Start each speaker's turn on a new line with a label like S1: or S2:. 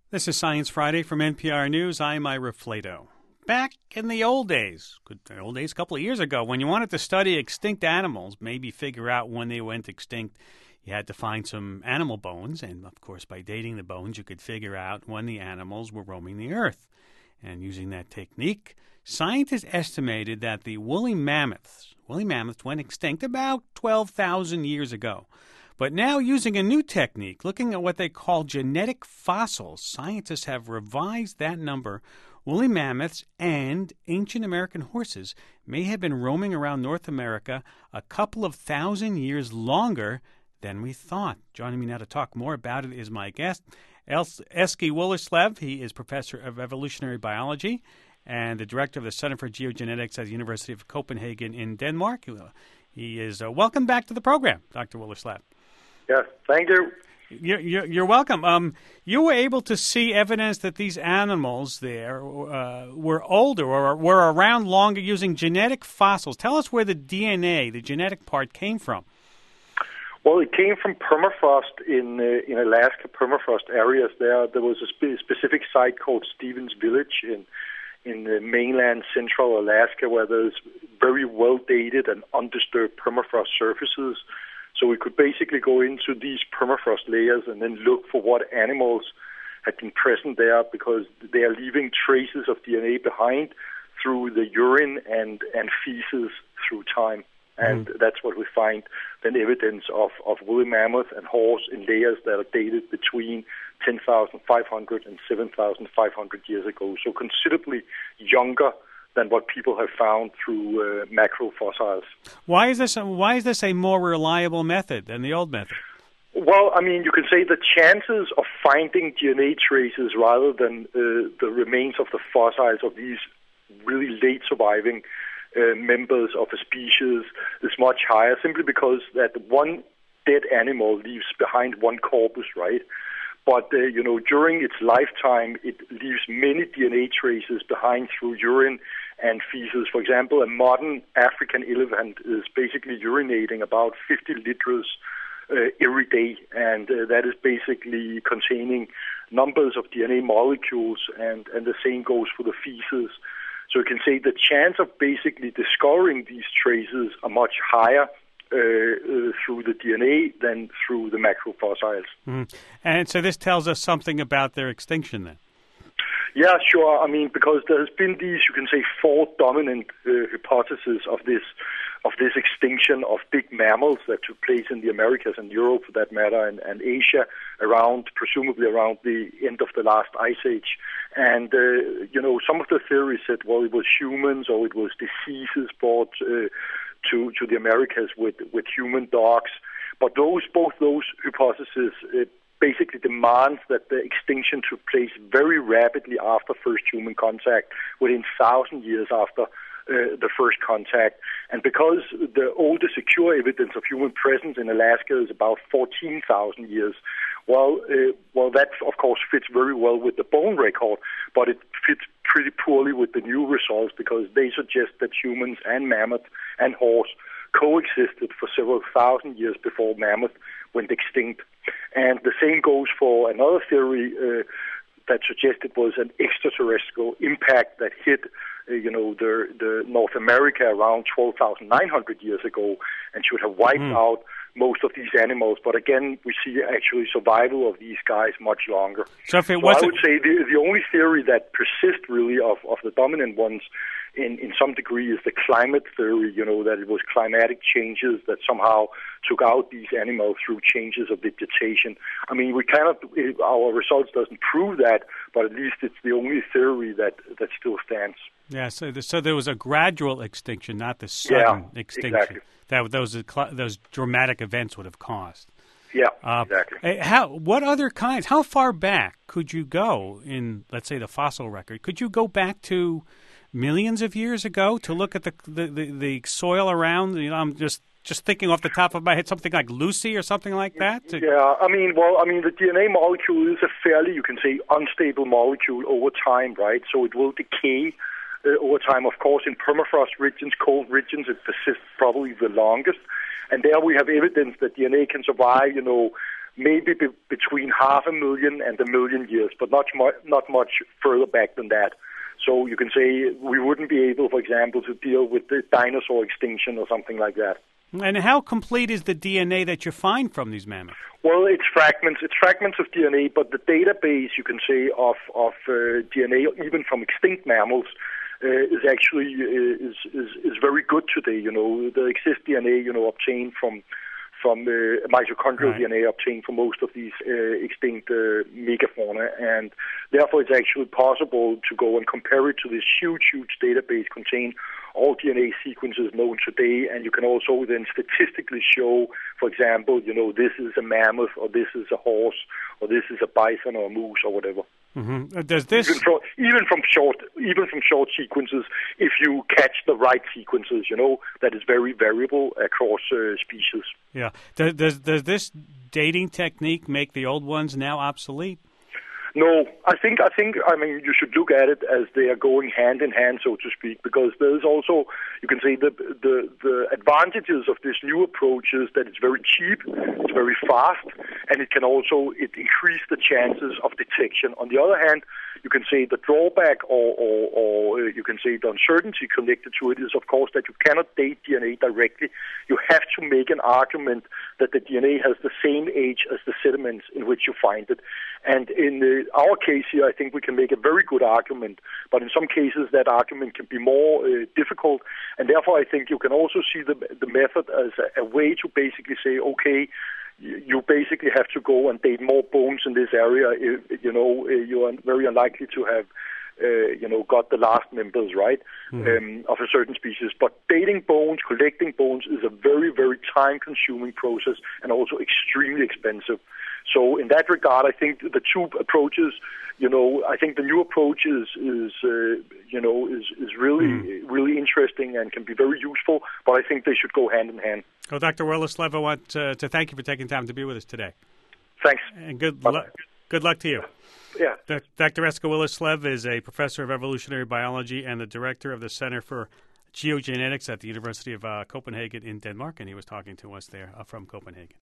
S1: This is Science Friday from NPR News. I'm Ira Flato. Back in the old days, a couple of years ago, when you wanted to study extinct animals, maybe figure out when they went extinct, you had to find some animal bones. And, of course, by dating the bones, you could figure out when the animals were roaming the earth. And using that technique, scientists estimated that the woolly mammoths went extinct about 12,000 years ago. But now, using a new technique, looking at what they call genetic fossils, scientists have revised that number. Woolly mammoths and ancient American horses may have been roaming around North America a couple of thousand years longer than we thought. Joining me now to talk more about it is my guest, Eske Willerslev. He is professor of evolutionary biology and the director of the Center for Geogenetics at the University of Copenhagen in Denmark. He is welcome back to the program, Dr. Willerslev.
S2: Yes, thank you.
S1: You're welcome. You were able to see evidence that these animals there were older or were around longer using genetic fossils. Tell us where the DNA, the genetic part, came from.
S2: Well, it came from permafrost in Alaska, permafrost areas. There was a specific site called Stevens Village in the mainland central Alaska where there's very well-dated and undisturbed permafrost surfaces. So we could basically go into these permafrost layers and then look for what animals had been present there because they are leaving traces of DNA behind through the urine and feces through time. And that's what we find, then evidence of woolly mammoth and horse in layers that are dated between 10,500 and 7,500 years ago. So considerably younger than what people have found through macrofossils.
S1: Why is this a more reliable method than the old method?
S2: Well, I mean, you can say the chances of finding DNA traces rather than the remains of the fossils of these really late surviving members of a species is much higher, simply because that one dead animal leaves behind one corpus, right? But, during its lifetime, it leaves many DNA traces behind through urine and feces. For example, a modern African elephant is basically urinating about 50 liters every day, and that is basically containing numbers of DNA molecules, and the same goes for the feces. So you can say the chance of basically discovering these traces are much higher through the DNA than through the macrofossils.
S1: Mm-hmm. And so this tells us something about their extinction then?
S2: Yeah, sure. I mean, because there has been these, you can say, four dominant hypotheses of this extinction of big mammals that took place in the Americas and Europe, for that matter, and Asia, presumably around the end of the last ice age. And, some of the theories said, well, it was humans or it was diseases brought to the Americas with human dogs. But both those hypotheses basically demands that the extinction took place very rapidly after first human contact, within 1,000 years after the first contact. And because the oldest secure evidence of human presence in Alaska is about 14,000 years, well, that, of course, fits very well with the bone record, but it fits pretty poorly with the new results because they suggest that humans and mammoth and horse coexisted for several thousand years before mammoth went extinct. And the same goes for another theory that suggested was an extraterrestrial impact that hit the North America around 12,900 years ago and should have wiped out most of these animals. But again, we see actually survival of these guys much longer.
S1: So I would say
S2: the only theory that persists really of the dominant ones in some degree is the climate theory, that it was climatic changes that somehow took out these animals through changes of vegetation. I mean, our results doesn't prove that, but at least it's the only theory that still stands.
S1: Yeah, so there was a gradual extinction, not the sudden extinction
S2: exactly.
S1: that those dramatic events would have caused.
S2: Yeah, exactly.
S1: What other kinds? How far back could you go in, let's say, the fossil record? Could you go back to millions of years ago to look at the soil around? I'm just thinking off the top of my head, something like Lucy or something like that?
S2: Yeah, I mean, the DNA molecule is a fairly, you can say, unstable molecule over time, right? So it will decay over time. Of course, in permafrost regions, cold regions, it persists probably the longest. And there we have evidence that DNA can survive, maybe between 500,000 and 1 million years, but not much further back than that. So you can say we wouldn't be able, for example, to deal with the dinosaur extinction or something like that.
S1: And how complete is the DNA that you find from these mammoths?
S2: Well, it's fragments. It's fragments of DNA, but the database, you can say, of DNA, even from extinct mammals, is actually is very good today. You know, there exists DNA, obtained from mitochondrial DNA obtained from most of these extinct megafauna, and therefore it's actually possible to go and compare it to this huge database contain all DNA sequences known today, and you can also then statistically show, for example, this is a mammoth, or this is a horse, or this is a bison or a moose or whatever.
S1: Mm-hmm. Does this
S2: even from short sequences, if you catch the right sequences, that is very variable across species.
S1: Yeah. Does this dating technique make the old ones now obsolete?
S2: No, I think you should look at it as they are going hand in hand, so to speak, because there's also, you can say, the advantages of this new approach is that it's very cheap, it's very fast, and it increase the chances of detection. On the other hand, you can say the drawback or you can say the uncertainty connected to it is, of course, that you cannot date DNA directly. You have to make an argument that the DNA has the same age as the sediments in which you find it. And in our case here, I think we can make a very good argument, but in some cases that argument can be more difficult, and therefore I think you can also see the method as a way to basically say, okay, you basically have to go and date more bones in this area. You are very unlikely to have got the last members, right, of a certain species. But dating bones, collecting bones is a very, very time-consuming process and also extremely expensive. So in that regard, I think the two approaches, I think the new approach is really interesting and can be very useful, but I think they should go hand in hand.
S1: Well, Dr. Willerslev, I want to thank you for taking time to be with us today.
S2: Thanks.
S1: And good luck to you.
S2: Yeah.
S1: Dr. Eske Willerslev is a professor of evolutionary biology and the director of the Center for Geogenetics at the University of Copenhagen in Denmark, and he was talking to us there from Copenhagen.